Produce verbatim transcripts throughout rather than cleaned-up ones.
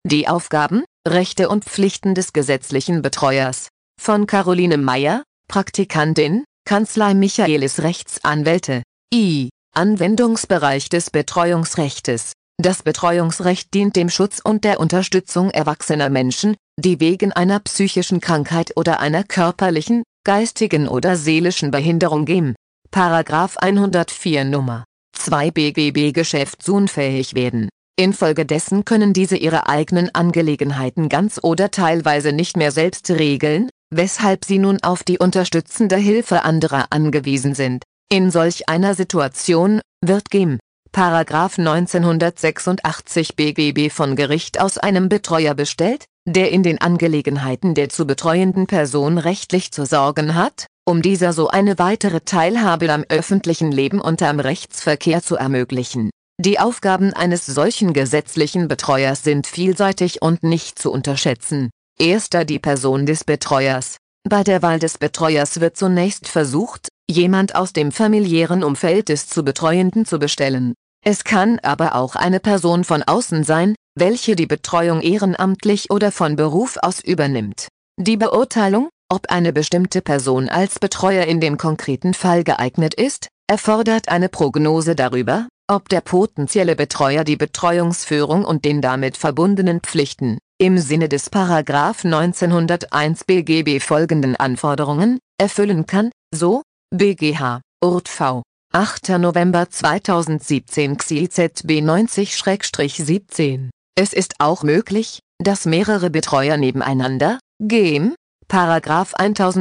Die Aufgaben, Rechte und Pflichten des gesetzlichen Betreuers. Von Caroline Meyer, Praktikantin, Kanzlei Michaelis Rechtsanwälte. I. Anwendungsbereich des Betreuungsrechtes. Das Betreuungsrecht dient dem Schutz und der Unterstützung erwachsener Menschen, die wegen einer psychischen Krankheit oder einer körperlichen, geistigen oder seelischen Behinderung gem. Paragraph hundertvier Nummer zwei B G B geschäftsunfähig werden. Infolgedessen können diese ihre eigenen Angelegenheiten ganz oder teilweise nicht mehr selbst regeln, weshalb sie nun auf die unterstützende Hilfe anderer angewiesen sind. In solch einer Situation wird gem. Paragraph neunzehnhundertsechsundachtzig B G B von Gericht aus einem Betreuer bestellt, der in den Angelegenheiten der zu betreuenden Person rechtlich zu sorgen hat, um dieser so eine weitere Teilhabe am öffentlichen Leben und am Rechtsverkehr zu ermöglichen. Die Aufgaben eines solchen gesetzlichen Betreuers sind vielseitig und nicht zu unterschätzen. Erster die Person des Betreuers. Bei der Wahl des Betreuers wird zunächst versucht, jemand aus dem familiären Umfeld des zu Betreuenden zu bestellen. Es kann aber auch eine Person von außen sein, welche die Betreuung ehrenamtlich oder von Beruf aus übernimmt. Die Beurteilung, ob eine bestimmte Person als Betreuer in dem konkreten Fall geeignet ist, erfordert eine Prognose darüber, ob der potenzielle Betreuer die Betreuungsführung und den damit verbundenen Pflichten, im Sinne des Paragraph neunzehnhunderteins B G B folgenden Anforderungen, erfüllen kann, so, B G H, Urt V. achter November zweitausendsiebzehn X I Z B neunzig siebzehn. Es ist auch möglich, dass mehrere Betreuer nebeneinander, gem. Paragraph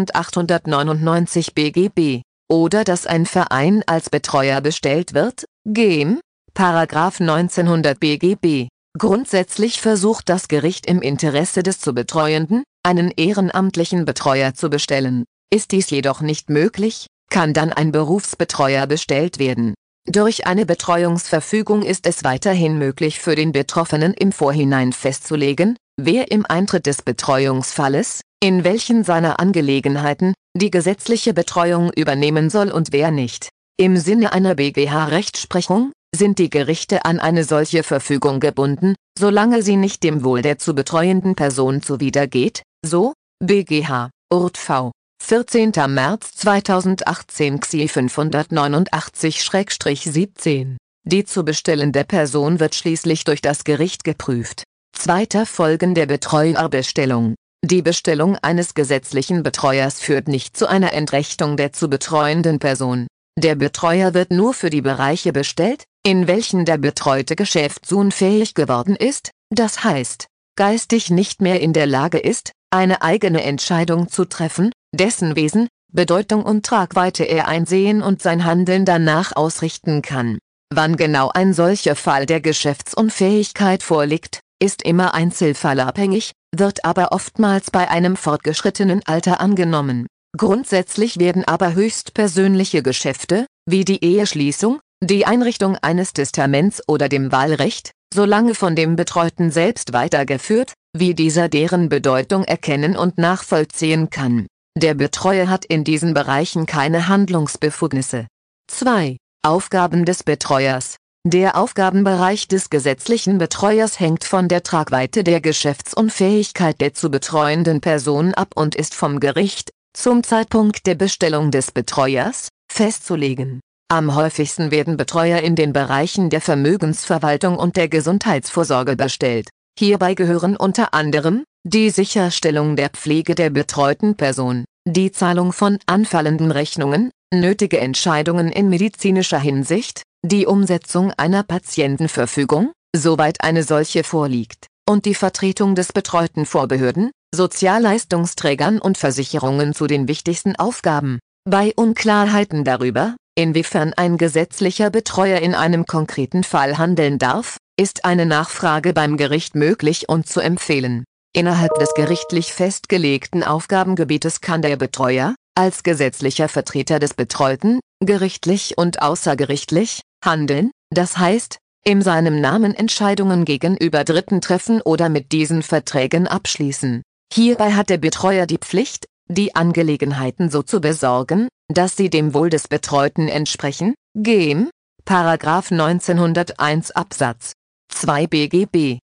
eintausendachthundertneunundneunzig B G B, oder dass ein Verein als Betreuer bestellt wird, gem. Paragraph neunzehnhundert B G B. Grundsätzlich versucht das Gericht im Interesse des zu Betreuenden, einen ehrenamtlichen Betreuer zu bestellen. Ist dies jedoch nicht möglich, kann dann ein Berufsbetreuer bestellt werden. Durch eine Betreuungsverfügung ist es weiterhin möglich für den Betroffenen im Vorhinein festzulegen, wer im Eintritt des Betreuungsfalles, in welchen seiner Angelegenheiten, die gesetzliche Betreuung übernehmen soll und wer nicht. Im Sinne einer B G H-Rechtsprechung sind die Gerichte an eine solche Verfügung gebunden, solange sie nicht dem Wohl der zu betreuenden Person zuwidergeht, so, B G H, Urt V. vierzehnter März zweitausendachtzehn X I fünfhundertneunundachtzig siebzehn. Die zu bestellende Person wird schließlich durch das Gericht geprüft. Zweiter Folgen der Betreuerbestellung. Die Bestellung eines gesetzlichen Betreuers führt nicht zu einer Entrechtung der zu betreuenden Person. Der Betreuer wird nur für die Bereiche bestellt, in welchen der Betreute geschäftsunfähig geworden ist, das heißt, geistig nicht mehr in der Lage ist, eine eigene Entscheidung zu treffen, dessen Wesen, Bedeutung und Tragweite er einsehen und sein Handeln danach ausrichten kann. Wann genau ein solcher Fall der Geschäftsunfähigkeit vorliegt, ist immer einzelfallabhängig, wird aber oftmals bei einem fortgeschrittenen Alter angenommen. Grundsätzlich werden aber höchstpersönliche Geschäfte, wie die Eheschließung, die Einrichtung eines Testaments oder dem Wahlrecht, solange von dem Betreuten selbst weitergeführt, wie dieser deren Bedeutung erkennen und nachvollziehen kann. Der Betreuer hat in diesen Bereichen keine Handlungsbefugnisse. zwei. Aufgaben des Betreuers. Der Aufgabenbereich des gesetzlichen Betreuers hängt von der Tragweite der Geschäftsunfähigkeit der zu betreuenden Person ab und ist vom Gericht, zum Zeitpunkt der Bestellung des Betreuers, festzulegen. Am häufigsten werden Betreuer in den Bereichen der Vermögensverwaltung und der Gesundheitsvorsorge bestellt. Hierbei gehören unter anderem die Sicherstellung der Pflege der betreuten Person, die Zahlung von anfallenden Rechnungen, nötige Entscheidungen in medizinischer Hinsicht, die Umsetzung einer Patientenverfügung, soweit eine solche vorliegt, und die Vertretung des Betreuten vor Behörden, Sozialleistungsträgern und Versicherungen zu den wichtigsten Aufgaben. Bei Unklarheiten darüber, inwiefern ein gesetzlicher Betreuer in einem konkreten Fall handeln darf, ist eine Nachfrage beim Gericht möglich und zu empfehlen. Innerhalb des gerichtlich festgelegten Aufgabengebietes kann der Betreuer, als gesetzlicher Vertreter des Betreuten, gerichtlich und außergerichtlich, handeln, das heißt, in seinem Namen Entscheidungen gegenüber Dritten treffen oder mit diesen Verträgen abschließen. Hierbei hat der Betreuer die Pflicht, die Angelegenheiten so zu besorgen, dass sie dem Wohl des Betreuten entsprechen, gem. Paragraph neunzehnhunderteins Absatz zwei B G B.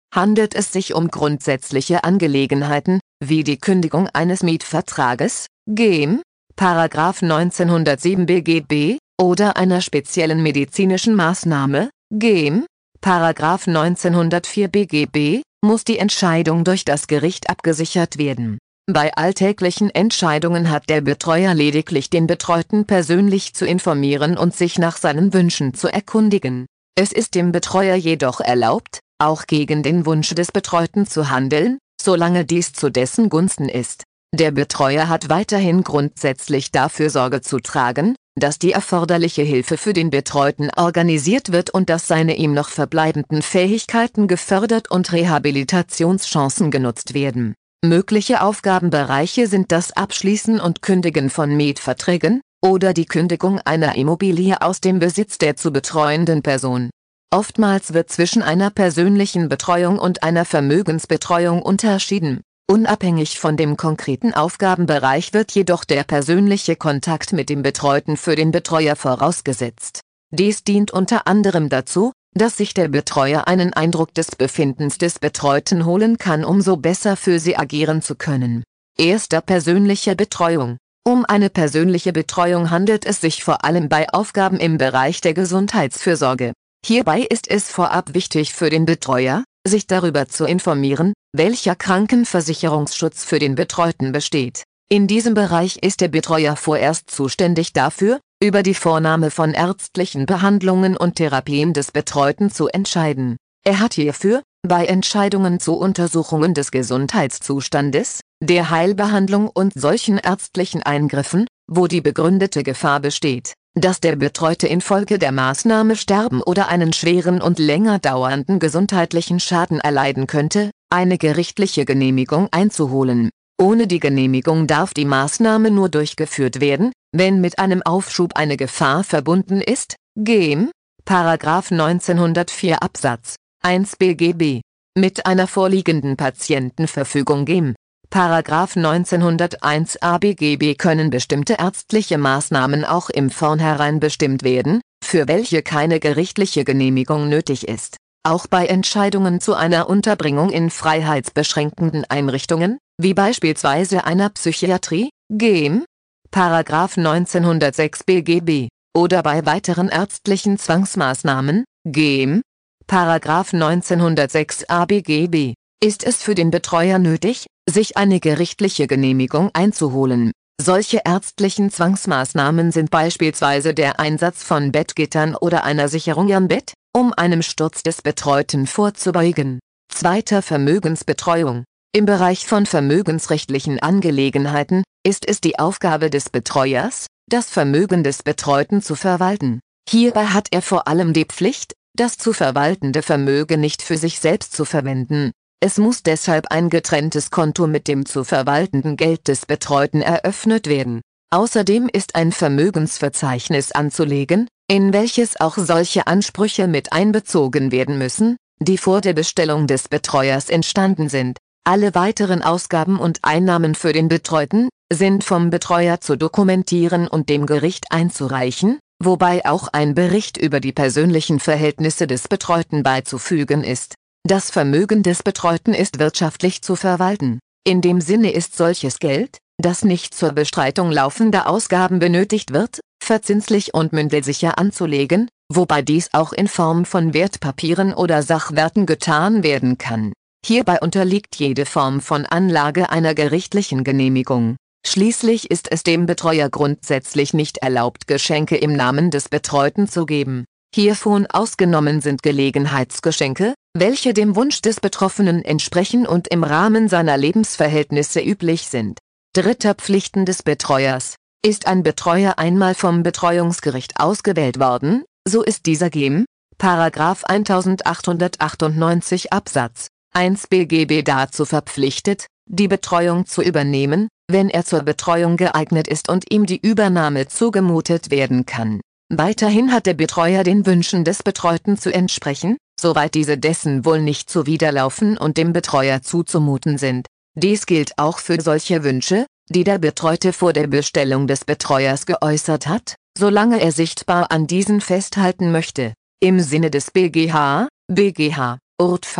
Handelt es sich um grundsätzliche Angelegenheiten, wie die Kündigung eines Mietvertrages, G E M, Paragraph neunzehnhundertsieben B G B, oder einer speziellen medizinischen Maßnahme, G E M, Paragraph neunzehnhundertvier B G B, muss die Entscheidung durch das Gericht abgesichert werden. Bei alltäglichen Entscheidungen hat der Betreuer lediglich den Betreuten persönlich zu informieren und sich nach seinen Wünschen zu erkundigen. Es ist dem Betreuer jedoch erlaubt, auch gegen den Wunsch des Betreuten zu handeln, solange dies zu dessen Gunsten ist. Der Betreuer hat weiterhin grundsätzlich dafür Sorge zu tragen, dass die erforderliche Hilfe für den Betreuten organisiert wird und dass seine ihm noch verbleibenden Fähigkeiten gefördert und Rehabilitationschancen genutzt werden. Mögliche Aufgabenbereiche sind das Abschließen und Kündigen von Mietverträgen oder die Kündigung einer Immobilie aus dem Besitz der zu betreuenden Person. Oftmals wird zwischen einer persönlichen Betreuung und einer Vermögensbetreuung unterschieden. Unabhängig von dem konkreten Aufgabenbereich wird jedoch der persönliche Kontakt mit dem Betreuten für den Betreuer vorausgesetzt. Dies dient unter anderem dazu, dass sich der Betreuer einen Eindruck des Befindens des Betreuten holen kann, um so besser für sie agieren zu können. Erster persönlicher Betreuung. Um eine persönliche Betreuung handelt es sich vor allem bei Aufgaben im Bereich der Gesundheitsfürsorge. Hierbei ist es vorab wichtig für den Betreuer, sich darüber zu informieren, welcher Krankenversicherungsschutz für den Betreuten besteht. In diesem Bereich ist der Betreuer vorerst zuständig dafür, über die Vornahme von ärztlichen Behandlungen und Therapien des Betreuten zu entscheiden. Er hat hierfür, bei Entscheidungen zu Untersuchungen des Gesundheitszustandes, der Heilbehandlung und solchen ärztlichen Eingriffen, wo die begründete Gefahr besteht, dass der Betreute infolge der Maßnahme sterben oder einen schweren und länger dauernden gesundheitlichen Schaden erleiden könnte, eine gerichtliche Genehmigung einzuholen. Ohne die Genehmigung darf die Maßnahme nur durchgeführt werden, wenn mit einem Aufschub eine Gefahr verbunden ist, G E M, Paragraph neunzehnhundertvier Absatz eins B G B. Mit einer vorliegenden Patientenverfügung G E M, Paragraph neunzehnhunderteins A B G B können bestimmte ärztliche Maßnahmen auch im Vornherein bestimmt werden, für welche keine gerichtliche Genehmigung nötig ist. Auch bei Entscheidungen zu einer Unterbringung in freiheitsbeschränkenden Einrichtungen, wie beispielsweise einer Psychiatrie, G E M, Paragraph neunzehnhundertsechs B G B, oder bei weiteren ärztlichen Zwangsmaßnahmen, G E M, Paragraph neunzehnhundertsechs A B G B, ist es für den Betreuer nötig, sich eine gerichtliche Genehmigung einzuholen. Solche ärztlichen Zwangsmaßnahmen sind beispielsweise der Einsatz von Bettgittern oder einer Sicherung am Bett, um einem Sturz des Betreuten vorzubeugen. Zweiter Vermögensbetreuung. Im Bereich von vermögensrechtlichen Angelegenheiten ist es die Aufgabe des Betreuers, das Vermögen des Betreuten zu verwalten. Hierbei hat er vor allem die Pflicht, das zu verwaltende Vermögen nicht für sich selbst zu verwenden. Es muss deshalb ein getrenntes Konto mit dem zu verwaltenden Geld des Betreuten eröffnet werden. Außerdem ist ein Vermögensverzeichnis anzulegen, in welches auch solche Ansprüche mit einbezogen werden müssen, die vor der Bestellung des Betreuers entstanden sind. Alle weiteren Ausgaben und Einnahmen für den Betreuten sind vom Betreuer zu dokumentieren und dem Gericht einzureichen, wobei auch ein Bericht über die persönlichen Verhältnisse des Betreuten beizufügen ist. Das Vermögen des Betreuten ist wirtschaftlich zu verwalten. In dem Sinne ist solches Geld, das nicht zur Bestreitung laufender Ausgaben benötigt wird, verzinslich und mündelsicher anzulegen, wobei dies auch in Form von Wertpapieren oder Sachwerten getan werden kann. Hierbei unterliegt jede Form von Anlage einer gerichtlichen Genehmigung. Schließlich ist es dem Betreuer grundsätzlich nicht erlaubt, Geschenke im Namen des Betreuten zu geben. Hiervon ausgenommen sind Gelegenheitsgeschenke, welche dem Wunsch des Betroffenen entsprechen und im Rahmen seiner Lebensverhältnisse üblich sind. Dritter Pflichten des Betreuers. Ist ein Betreuer einmal vom Betreuungsgericht ausgewählt worden, so ist dieser G E M, Paragraph eintausendachthundertachtundneunzig Absatz eins B G B dazu verpflichtet, die Betreuung zu übernehmen, wenn er zur Betreuung geeignet ist und ihm die Übernahme zugemutet werden kann. Weiterhin hat der Betreuer den Wünschen des Betreuten zu entsprechen, soweit diese dessen wohl nicht zuwiderlaufen und dem Betreuer zuzumuten sind. Dies gilt auch für solche Wünsche, die der Betreute vor der Bestellung des Betreuers geäußert hat, solange er sichtbar an diesen festhalten möchte. Im Sinne des B G H, B G H, Urt V.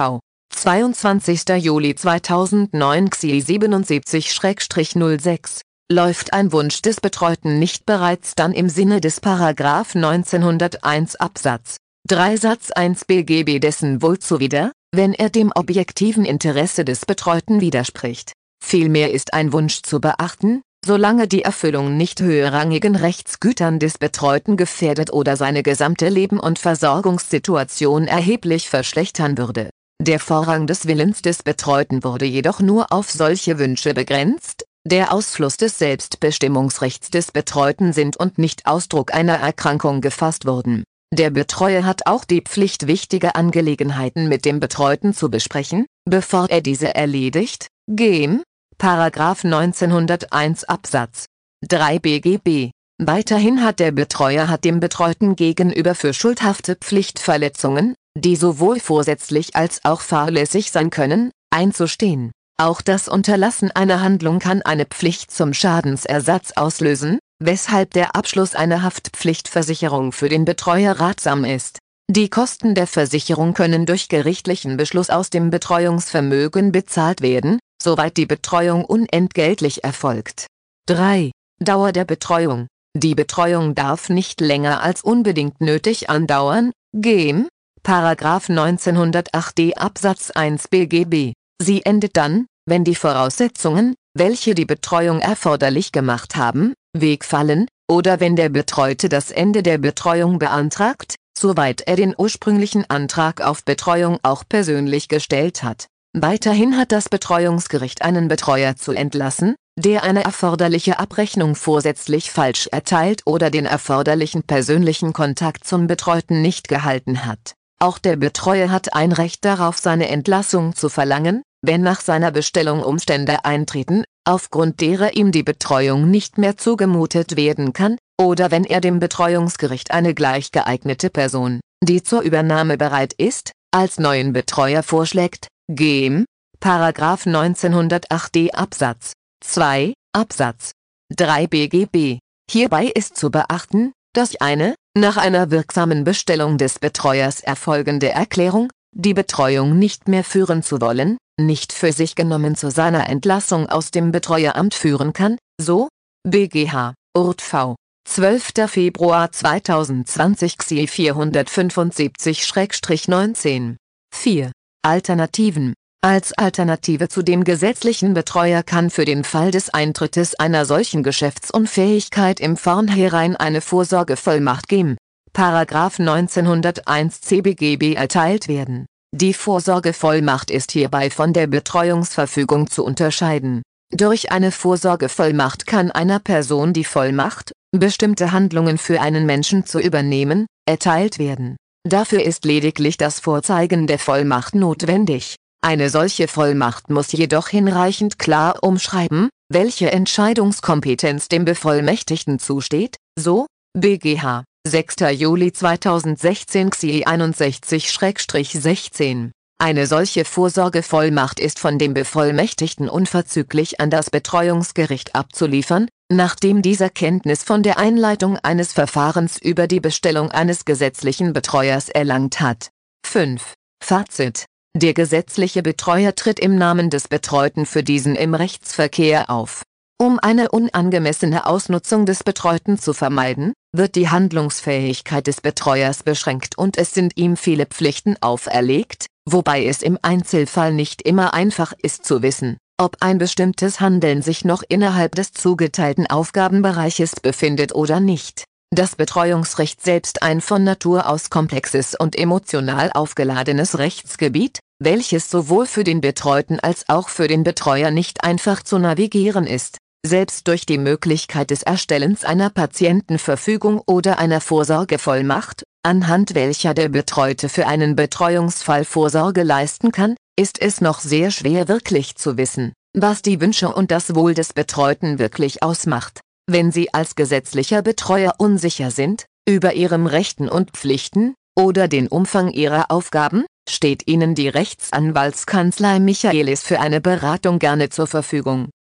zweiundzwanzigster Juli zweitausendneun X I siebenundsiebzig null sechs. Läuft ein Wunsch des Betreuten nicht bereits dann im Sinne des Paragraph neunzehnhunderteins Absatz drei Satz eins B G B dessen wohl zuwider, wenn er dem objektiven Interesse des Betreuten widerspricht. Vielmehr ist ein Wunsch zu beachten, solange die Erfüllung nicht höherrangigen Rechtsgütern des Betreuten gefährdet oder seine gesamte Leben- und Versorgungssituation erheblich verschlechtern würde. Der Vorrang des Willens des Betreuten wurde jedoch nur auf solche Wünsche begrenzt, der Ausfluss des Selbstbestimmungsrechts des Betreuten sind und nicht Ausdruck einer Erkrankung gefasst wurden. Der Betreuer hat auch die Pflicht, wichtige Angelegenheiten mit dem Betreuten zu besprechen, bevor er diese erledigt, gemäß Paragraph neunzehnhunderteins Absatz drei B G B. Weiterhin hat der Betreuer hat dem Betreuten gegenüber für schuldhafte Pflichtverletzungen, die sowohl vorsätzlich als auch fahrlässig sein können, einzustehen. Auch das Unterlassen einer Handlung kann eine Pflicht zum Schadensersatz auslösen, weshalb der Abschluss einer Haftpflichtversicherung für den Betreuer ratsam ist. Die Kosten der Versicherung können durch gerichtlichen Beschluss aus dem Betreuungsvermögen bezahlt werden, soweit die Betreuung unentgeltlich erfolgt. drei. Dauer der Betreuung. Die Betreuung darf nicht länger als unbedingt nötig andauern, gemäß Paragraph neunzehnhundertacht d Absatz eins B G B. Sie endet dann, wenn die Voraussetzungen, welche die Betreuung erforderlich gemacht haben, wegfallen, oder wenn der Betreute das Ende der Betreuung beantragt, soweit er den ursprünglichen Antrag auf Betreuung auch persönlich gestellt hat. Weiterhin hat das Betreuungsgericht einen Betreuer zu entlassen, der eine erforderliche Abrechnung vorsätzlich falsch erteilt oder den erforderlichen persönlichen Kontakt zum Betreuten nicht gehalten hat. Auch der Betreuer hat ein Recht darauf, seine Entlassung zu verlangen, wenn nach seiner Bestellung Umstände eintreten, aufgrund derer ihm die Betreuung nicht mehr zugemutet werden kann, oder wenn er dem Betreuungsgericht eine gleich geeignete Person, die zur Übernahme bereit ist, als neuen Betreuer vorschlägt, gemäß Paragraph neunzehnhundertacht d Absatz zwei, Absatz drei B G B. Hierbei ist zu beachten, dass eine, nach einer wirksamen Bestellung des Betreuers erfolgende Erklärung, die Betreuung nicht mehr führen zu wollen, nicht für sich genommen zu seiner Entlassung aus dem Betreueramt führen kann, so B G H, Urt V. zwölfter Februar zweitausendzwanzig X I vierhundertfünfundsiebzig neunzehn. vier. Alternativen. Als Alternative zu dem gesetzlichen Betreuer kann für den Fall des Eintrittes einer solchen Geschäftsunfähigkeit im Vornherein eine Vorsorgevollmacht gemäß Paragraph neunzehnhunderteins C B G B erteilt werden. Die Vorsorgevollmacht ist hierbei von der Betreuungsverfügung zu unterscheiden. Durch eine Vorsorgevollmacht kann einer Person die Vollmacht, bestimmte Handlungen für einen Menschen zu übernehmen, erteilt werden. Dafür ist lediglich das Vorzeigen der Vollmacht notwendig. Eine solche Vollmacht muss jedoch hinreichend klar umschreiben, welche Entscheidungskompetenz dem Bevollmächtigten zusteht, so B G H, sechster Juli zweitausendsechzehn X I einundsechzig sechzehn. Eine solche Vorsorgevollmacht ist von dem Bevollmächtigten unverzüglich an das Betreuungsgericht abzuliefern, nachdem dieser Kenntnis von der Einleitung eines Verfahrens über die Bestellung eines gesetzlichen Betreuers erlangt hat. fünf. Fazit. Der gesetzliche Betreuer tritt im Namen des Betreuten für diesen im Rechtsverkehr auf. Um eine unangemessene Ausnutzung des Betreuten zu vermeiden, wird die Handlungsfähigkeit des Betreuers beschränkt und es sind ihm viele Pflichten auferlegt, wobei es im Einzelfall nicht immer einfach ist zu wissen, ob ein bestimmtes Handeln sich noch innerhalb des zugeteilten Aufgabenbereiches befindet oder nicht. Das Betreuungsrecht selbst ein von Natur aus komplexes und emotional aufgeladenes Rechtsgebiet, welches sowohl für den Betreuten als auch für den Betreuer nicht einfach zu navigieren ist. Selbst durch die Möglichkeit des Erstellens einer Patientenverfügung oder einer Vorsorgevollmacht, anhand welcher der Betreute für einen Betreuungsfall Vorsorge leisten kann, ist es noch sehr schwer wirklich zu wissen, was die Wünsche und das Wohl des Betreuten wirklich ausmacht. Wenn Sie als gesetzlicher Betreuer unsicher sind, über Ihren Rechten und Pflichten, oder den Umfang Ihrer Aufgaben, steht Ihnen die Rechtsanwaltskanzlei Michaelis für eine Beratung gerne zur Verfügung.